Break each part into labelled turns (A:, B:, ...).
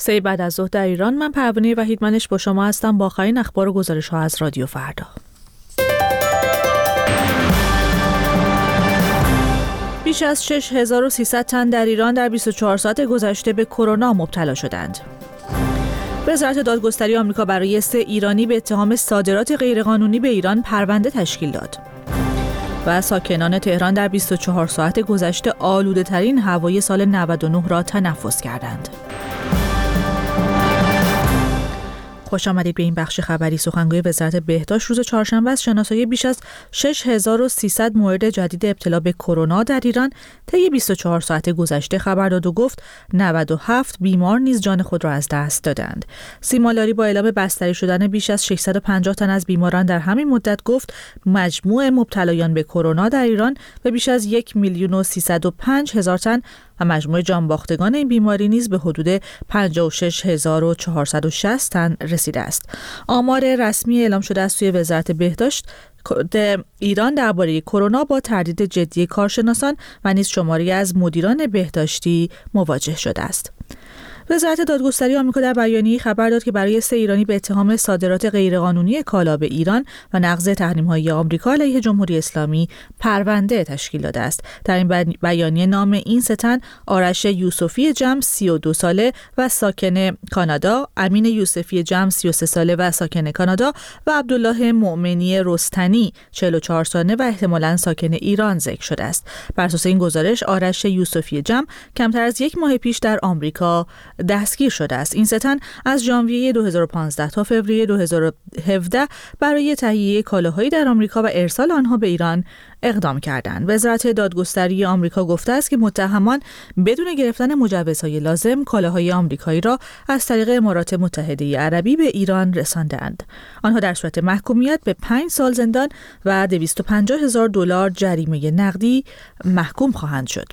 A: سه بعد از ظهر در ایران. من پروانه وحیدمنش با شما هستم با آخرین اخبار و گزارش‌ها از رادیو فردا. بیش از 6300 تن در ایران در 24 ساعت گذشته به کرونا مبتلا شدند. وزارت دادگستری آمریکا برای 3 ایرانی به اتهام صادرات غیرقانونی به ایران پرونده تشکیل داد. و ساکنان تهران در 24 ساعت گذشته آلوده‌ترین هوای سال 99 را تنفس کردند. خوش آمدید به این بخش خبری. سخنگوی وزارت بهداشت روز چهارشنبه از شناسایی بیش از 6300 مورد جدید ابتلا به کرونا در ایران طی 24 ساعت گذشته خبر داد و گفت 97 بیمار نیز جان خود را از دست دادند. سیما لاری با اعلام بستری شدن بیش از 650 تن از بیماران در همین مدت گفت مجموع مبتلایان به کرونا در ایران به بیش از 1,305,000 تن و مجموع جانباختگان این بیماری نیز به حدود 56,460 تن رسیده است. آمار رسمی اعلام شده از سوی وزارت بهداشت ایران درباره کرونا با تردید جدی کارشناسان و نیز شماری از مدیران بهداشتی مواجه شده است. وزارت دادگستری آمریکا در بیانیه‌ای خبر داد که برای 3 ایرانی به اتهام صادرات غیرقانونی کالا به ایران و نقض تحریم‌های آمریکا علیه جمهوری اسلامی پرونده تشکیل داده است. در این بیانیه نام این 3 تن آرش یوسفی جم 32 ساله و ساکن کانادا، امین یوسفی جم 33 ساله و ساکن کانادا و عبدالله مؤمنی رستنی 44 ساله و احتمالاً ساکن ایران ذکر شده است. بر اساس این گزارش آرش یوسفی جم کمتر از 1 ماه پیش در آمریکا دستگیر شده است. این 3 تن از ژانویه 2015 تا فوریه 2017 برای تهیه کالاهایی در آمریکا و ارسال آنها به ایران اقدام کردند. وزارت دادگستری آمریکا گفته است که متهمان بدون گرفتن مجوزهای لازم کالاهای آمریکایی را از طریق امارات متحده عربی به ایران رساندند. آنها در صورت محکومیت به 5 سال زندان و $250,000 جریمه نقدی محکوم خواهند شد.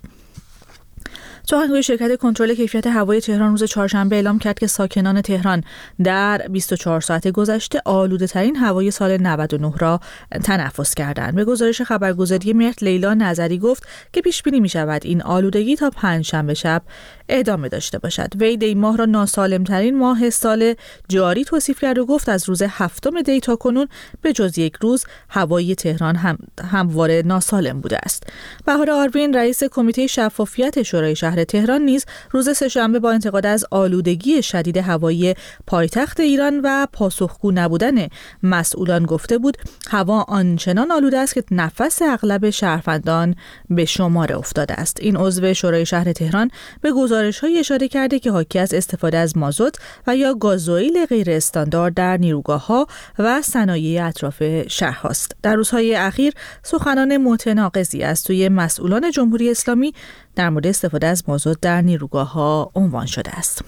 A: سخنگوی شرکت کنترل کیفیت هوای تهران روز چهارشنبه اعلام کرد که ساکنان تهران در 24 ساعت گذشته آلوده‌ترین هوای سال 99 را تنفس کردند. به گزارش خبرگزاری مهر لیلا نظری گفت که پیش بینی می‌شود این آلودگی تا پنجشنبه شب ادامه داشته باشد. وی دی ماه را ناسالم‌ترین ماه سال جاری توصیف کرد و گفت از روز 7 دی تا کنون به جز یک روز هوای تهران همواره ناسالم بوده است. بهار آروین رئیس کمیته شفافیت شورای شهر تهران نیز روز سه‌شنبه با انتقاد از آلودگی شدید هوایی پایتخت ایران و پاسخگو نبودن مسئولان گفته بود هوا آنچنان آلوده است که نفس اغلب شهروندان به شمار افتاده است. این عضو شورای شهر تهران به گزارش‌های اشاره کرده که حاکی از استفاده از مازوت و یا گازوئیل غیر استاندارد در نیروگاه‌ها و صنایع اطراف شهرهاست. در روزهای اخیر سخنان متناقضی از سوی مسئولان جمهوری اسلامی در مورد استفاده از مازوت در نیروگاه‌ها عنوان شده است.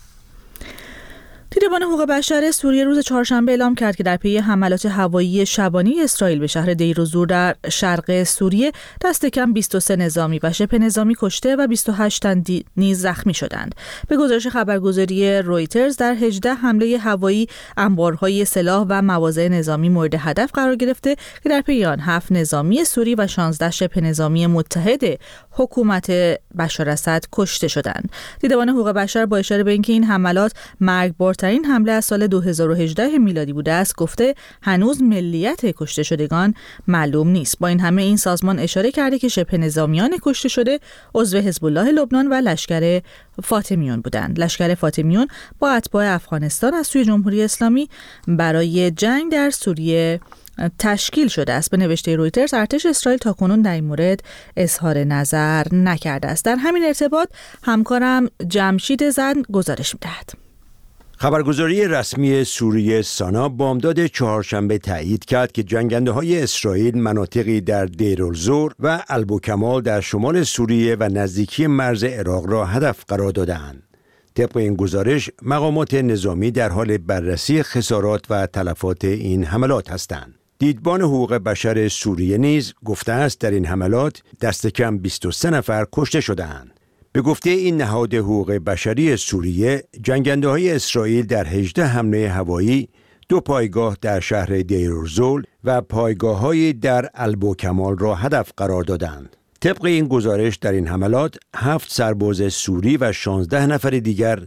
A: دیدبان حقوق بشر سوریه روز چهارشنبه اعلام کرد که در پی حملات هوایی شبانه اسرائیل به شهر دیر الزور در شرق سوریه دست کم 23 نظامی و شبه نظامی کشته و 28 تن نیز زخمی شدند. به گزارش خبرگزاری رویترز در 18 حمله هوایی انبارهای سلاح و مواضع نظامی مورد هدف قرار گرفته که در پی آن 7 نظامی سوری و 16 شبه نظامی متحد حکومت بشار اسد کشته شدند. دیدبان حقوق بشر با اشاره به اینکه این حملات مرگبارترین حمله از سال 2018 میلادی بوده است گفته هنوز ملیت کشته شدگان معلوم نیست. با این همه این سازمان اشاره کرده که شبه نظامیان کشته شده عضو حزب الله لبنان و لشکر فاطمیون بودند. لشکر فاطمیون با اتباع افغانستان از سوی جمهوری اسلامی برای جنگ در سوریه تشکیل شده است. به نوشته رویترز ارتش اسرائیل تاکنون در این مورد اظهار نظر نکرده است. در همین ارتباط همکارم جمشید زن گزارش می‌دهد.
B: خبرگزاری رسمی سوریه سانا بامداد چهارشنبه تایید کرد که جنگنده‌های اسرائیل مناطقی در دیر الزور و البوکمال در شمال سوریه و نزدیکی مرز عراق را هدف قرار دادند. طبق این گزارش مقامات نظامی در حال بررسی خسارات و تلفات این حملات هستند. دیدبان حقوق بشر سوریه نیز گفته است در این حملات دست کم 23 نفر کشته شده‌اند. به گفته این نهاد حقوق بشری سوریه، جنگنده‌های اسرائیل در 18 حمله هوایی 2 پایگاه در شهر دیر الزور و پایگاه‌هایی در البوکمال را هدف قرار دادند. طبق این گزارش در این حملات 7 سرباز سوری و 16 نفر دیگر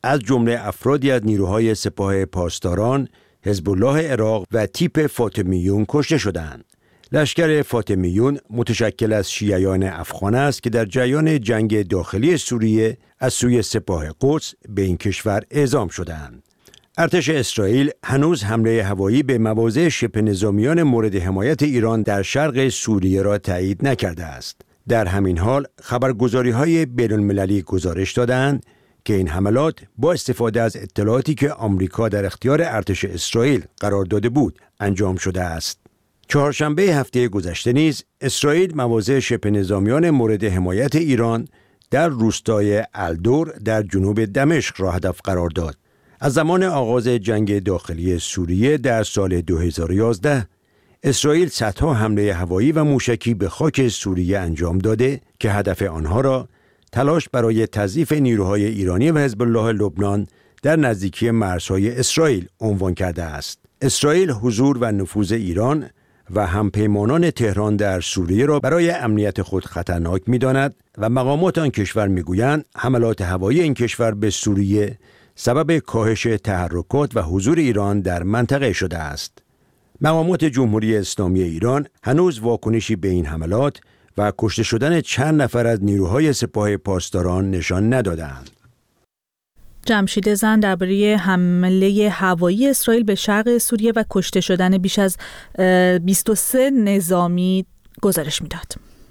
B: از جمله افرادی از نیروهای سپاه پاسداران، حزب الله عراق و تیپ فاطمیون کشته شدند. لشکر فاطمیون متشکل از شیعیان افغان است که در جریان جنگ داخلی سوریه از سوی سپاه قدس به این کشور اعزام شدند. ارتش اسرائیل هنوز حمله هوایی به مواضع شبه نظامیان مورد حمایت ایران در شرق سوریه را تایید نکرده است. در همین حال خبرگزاری‌های بین‌المللی گزارش دادند که این حملات با استفاده از اطلاعاتی که آمریکا در اختیار ارتش اسرائیل قرار داده بود انجام شده است. چهارشنبه هفته گذشته نیز اسرائیل مواضع شبه نظامیان مورد حمایت ایران در روستای الدور در جنوب دمشق را هدف قرار داد. از زمان آغاز جنگ داخلی سوریه در سال 2011 اسرائیل صدها حمله هوایی و موشکی به خاک سوریه انجام داده که هدف آنها را تلاش برای تضعیف نیروهای ایرانی و حزب الله لبنان در نزدیکی مرزهای اسرائیل عنوان کرده است. اسرائیل حضور و نفوذ ایران و همپیمانان تهران در سوریه را برای امنیت خود خطرناک می‌داند و مقامات آن کشور می‌گویند حملات هوایی این کشور به سوریه سبب کاهش تحرکات و حضور ایران در منطقه شده است. مقامات جمهوری اسلامی ایران هنوز واکنشی به این حملات و کشته شدن چند نفر از نیروهای سپاه پاسداران نشان ندادند.
A: جمشید زن درباره حمله هوایی اسرائیل به شرق سوریه و کشته شدن بیش از 23 نظامی گزارش میداد.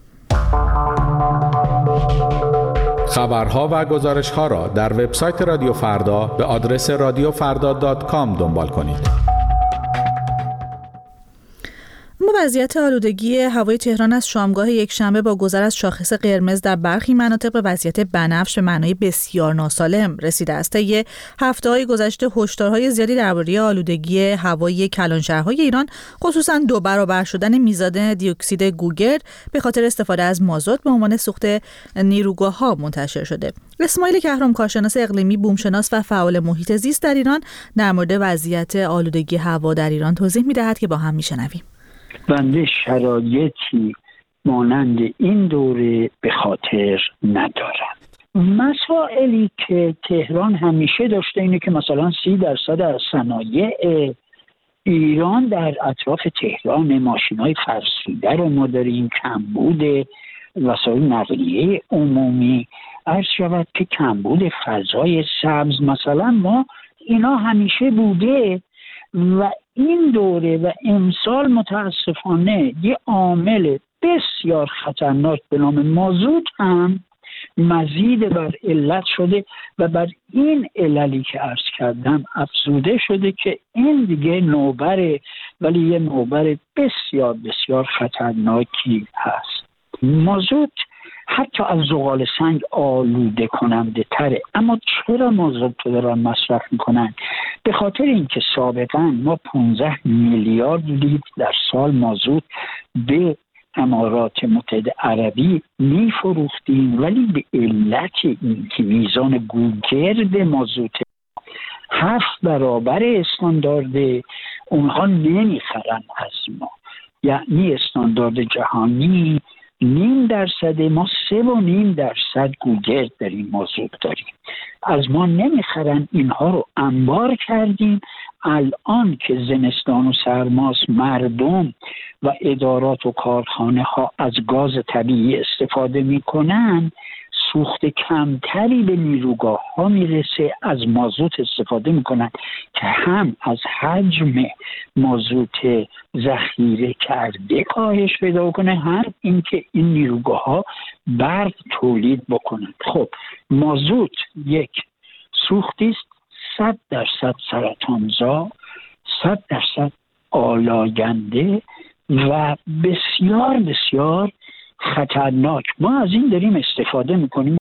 C: خبرها و گزارش‌ها را در وبسایت رادیو فردا به آدرس radiofarda.com دنبال کنید.
A: وضعیت آلودگی هوای تهران از شامگاه یکشنبه با گذر از شاخص قرمز در برخی مناطق به وضعیت بنفش به معنای بسیار ناسالم رسیده است. طی هفته‌های گذشته هشدارهای زیادی درباره آلودگی هوای کلانشهرهای ایران، خصوصا 2 برابر شدن میزان دیوکسید گوگرد به خاطر استفاده از مازوت به عنوان سوخت نیروگاه‌ها منتشر شده. اسماعیل کهرم، کارشناس اقلیمی، بومشناس و فعال محیط زیست در ایران، در مورد وضعیت آلودگی هوا در ایران توضیح می‌دهد که با هم می‌شنویم.
D: بنده شرایطی مانند این دوره به خاطر ندارم. مسائلی که تهران همیشه داشته اینه که مثلا 30% از صنایع ایران در اطراف تهران، ماشین‌های فرسوده رو ما داریم، کمبود وسایل نقلیه عمومی، عرض شود که کمبود فضای سبز، مثلا ما اینا همیشه بوده و این دوره و امسال متاسفانه یه عامل بسیار خطرناک به نام مازوت هم مزید بر علت شده و بر این عللی که عرض کردم افزوده شده که این دیگه نوبره، ولی یه نوبر بسیار بسیار خطرناکی هست. مازوت حتی از زغال سنگ آلوده کننده تره. اما چرا مازوت رو دارن مصرف میکنن؟ به خاطر اینکه سابقا ما 15 میلیارد لیتر در سال مازوت به امارات متحده عربی میفروختیم، ولی به علت اینکه میزان گوگرد مازوت 7 برابر استاندارد، اونها نمیخرن از ما. یعنی استاندارد جهانی 0.5%، ما 3.5% گوگرد داریم، مازوت داریم، از ما نمیخرن. اینها رو انبار کردیم. الان که زمستان و سرماست، مردم و ادارات و کارخانه ها از گاز طبیعی استفاده میکنن، سوخت کمتری به نیروگاه ها میرسه، از مازوت استفاده میکنن که هم از حجم مازوت ذخیره کرده کاهش پیدا کنه، هم اینکه این نیروگاه ها برق تولید بکنن. خب مازوت یک سوختی است 100% سرطانزا، 100% آلاینده و بسیار بسیار خطرناک. ما از این داریم استفاده میکنیم.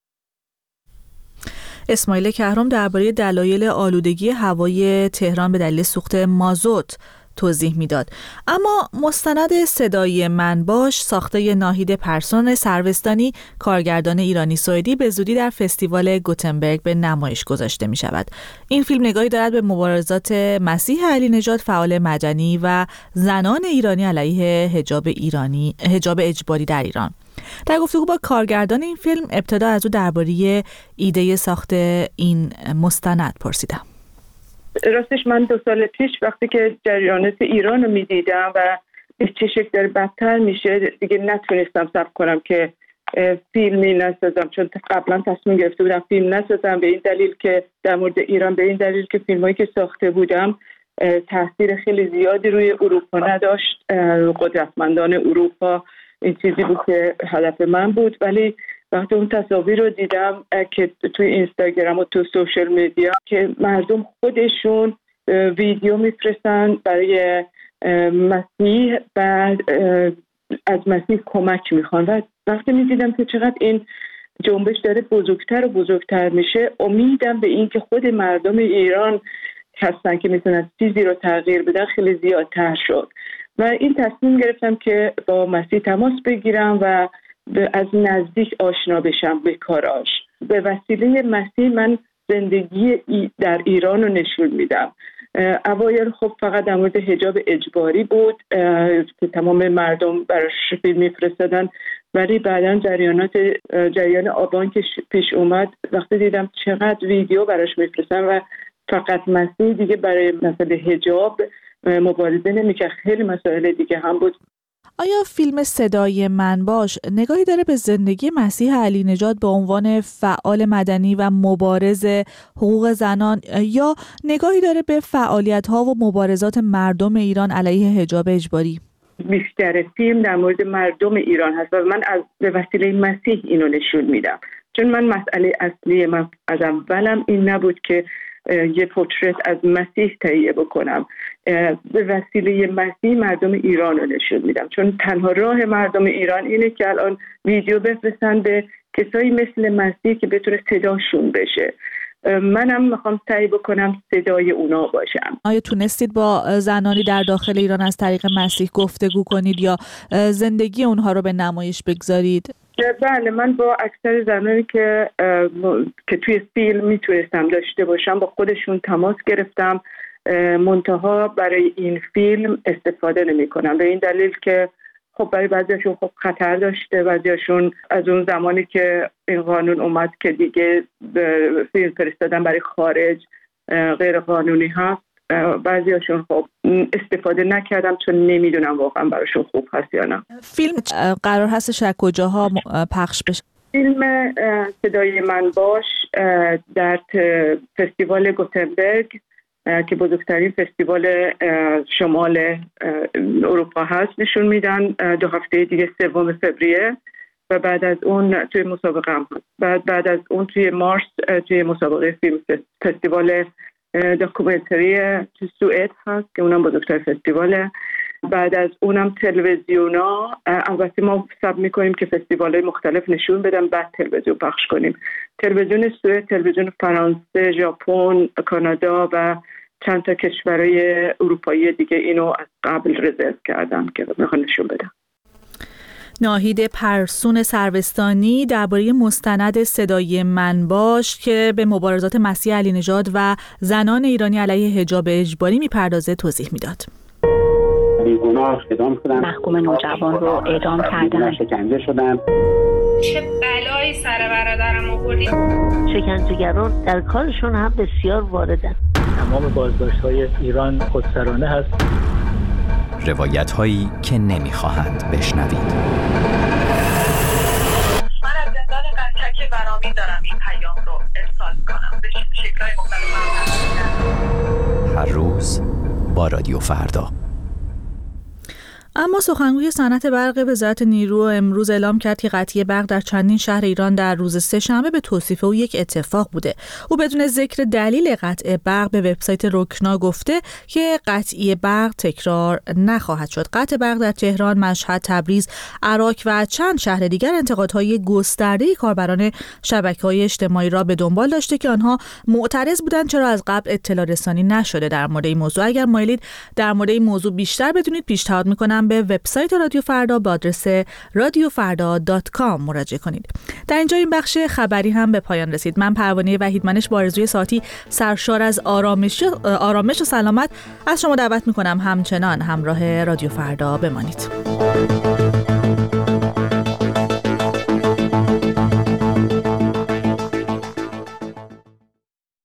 A: اسماعیل کهرم درباره دلایل آلودگی هوای تهران به دلیل سوخت مازوت توضیح میداد. اما مستند صدای من باش ساخته ناهید پرسون سروستانی، کارگردان ایرانی سوئدی، به زودی در فستیوال گوتنبرگ به نمایش گذاشته می شود. این فیلم نگاهی دارد به مبارزات مسیح علی نژاد، فعال مدنی و زنان ایرانی علیه حجاب اجباری در ایران. در گفتگو با کارگردان این فیلم ابتدا از او درباره ایده ساخت این مستند پرسیدم.
E: راستش من 2 سال پیش وقتی که جریانات ایران رو میدیدم و به چه شکل داره بدتر میشه دیگه نتونستم صبر کنم که فیلمی نسازم، چون قبلا تصمیم گرفته بودم فیلم نسازم به این دلیل که در مورد ایران، به این دلیل که فیلمایی که ساخته بودم تاثیر خیلی زیادی روی اروپا نداشت. قدرتمندان اروپا این چیزی بود که هدف من بود، ولی وقتی اون تصاویر رو دیدم که توی اینستاگرام و تو سوشل میدیا که مردم خودشون ویدیو میفرستن برای مسیح و از مسیح کمک میخوان و وقتی میدیدم که چقدر این جنبش داره بزرگتر و بزرگتر میشه، امیدم به این که خود مردم ایران هستن که میتونن چیزی رو تغییر بدن خیلی زیادتر شد و این تصمیم گرفتم که با مسیح تماس بگیرم و از نزدیک آشنا بشم به کاراش. به وسیله مسیح من زندگی در ایران رو نشون میدم. اوایل خب فقط در مورد حجاب اجباری بود که تمام مردم براش فیلم میفرستادن، ولی بعداً جریان آبان که پیش اومد وقتی دیدم چقدر ویدیو براش میفرستن و فقط مسیح دیگه برای مسئله حجاب مبارزه نمی‌کرد، خیلی مسائل دیگه هم بود.
A: آیا فیلم صدای من باش نگاهی داره به زندگی مسیح علی نژاد به عنوان فعال مدنی و مبارز حقوق زنان یا نگاهی داره به فعالیت‌ها و مبارزات مردم ایران علیه حجاب اجباری؟
E: بیشتر فیلم در مورد مردم ایران هست و من به وسیله مسیح اینو نشون میدم، چون من مسئله اصلی من از اولم این نبود که یه پورترت از مسیح تهیه بکنم. به وسیله مسیح مردم ایران رو نشون میدم، چون تنها راه مردم ایران اینه که الان ویدیو بفرستن به کسایی مثل مسیح که بتونه صداشون بشه. منم میخوام سعی بکنم صدای اونا باشم.
A: آیا تونستید با زنانی در داخل ایران از طریق مسیح گفتگو کنید یا زندگی اونها رو به نمایش بگذارید؟
E: بله، من با اکثر زنانی که توی فیلم میتونستم داشته باشم با خودشون تماس گرفتم، منتها برای این فیلم استفاده نمی کنم به این دلیل که خب برای بعضیشون خب خطر داشته، بعضیشون از اون زمانی که این قانون اومد که دیگه فیلم فرستادن برای خارج غیر قانونی هست، بعضیاشون خب استفاده نکردم چون نمیدونم واقعا براشون خوب هست یا نه.
A: فیلم قرار هستش از کجاها پخش بشه؟
E: فیلم صدای من باش در فستیوال گوتنبرگ که بزرگترین فستیوال شمال اروپا هست نشون میدن 2 هفته دیگه 3 فوریه و بعد از اون توی مسابقه هم هست. بعد از اون توی مارس توی مسابقه فیلم فستیوال داکومنتری تو سوئد هست که اونم بزرگترین فستیواله. بعد از اونم تلویزیونا، البته ما سعی می‌کنیم که فستیوال‌های مختلف نشون بدم بعد تلویزیون پخش کنیم. تلویزیون سوئد، تلویزیون فرانسه، ژاپن، کانادا و چند تا کشورهای اروپایی دیگه اینو از قبل رزرو کردن که میخوان نشون بدم.
A: ناهید پرسون سروستانی درباره مستند صدای من باش که به مبارزات مسیح علی نژاد و زنان ایرانی علیه حجاب اجباری میپردازه توضیح میداد.
F: بیگناه اعدام شدن،
G: محکوم نوجوان رو اعدام کردن،
F: شکنجه شدن.
H: چه بلایی سر برادرم آوردی؟
I: شکنجهگران در کارشون هم بسیار واردن.
J: تمام بازداشت‌های ایران خودسرانه هست.
K: روایت هایی که نمیخواهند بشنوید.
H: من از زندان قنچک ورامین دارم این پیام رو ارسال کنم به شکل‌های مختلف.
K: هر روز با رادیو فردا.
A: اما سخنگوی صنعت برق وزارت نیرو امروز اعلام کرد که قطعی برق در چندین شهر ایران در روز سه‌شنبه به توصیف او یک اتفاق بوده. او بدون ذکر دلیل قطع برق به وبسایت رکنا گفته که قطعی برق تکرار نخواهد شد. قطع برق در تهران، مشهد، تبریز، عراق و چند شهر دیگر انتقادهای گسترده کاربران شبکه‌های اجتماعی را به دنبال داشته که آنها معترض بودند چرا از قبل اطلاع رسانی نشده در مورد این موضوع. اگر مایلید در مورد این موضوع بیشتر بدونید پیشنهاد می‌کنم به وبسایت رادیو فردا با آدرس radiofarda.com مراجعه کنید. در اینجا این بخش خبری هم به پایان رسید. من پروانه وحیدمنش با آرزوی ساعتی سرشار از آرامش و سلامت از شما دعوت می‌کنم همچنان همراه رادیو فردا بمانید.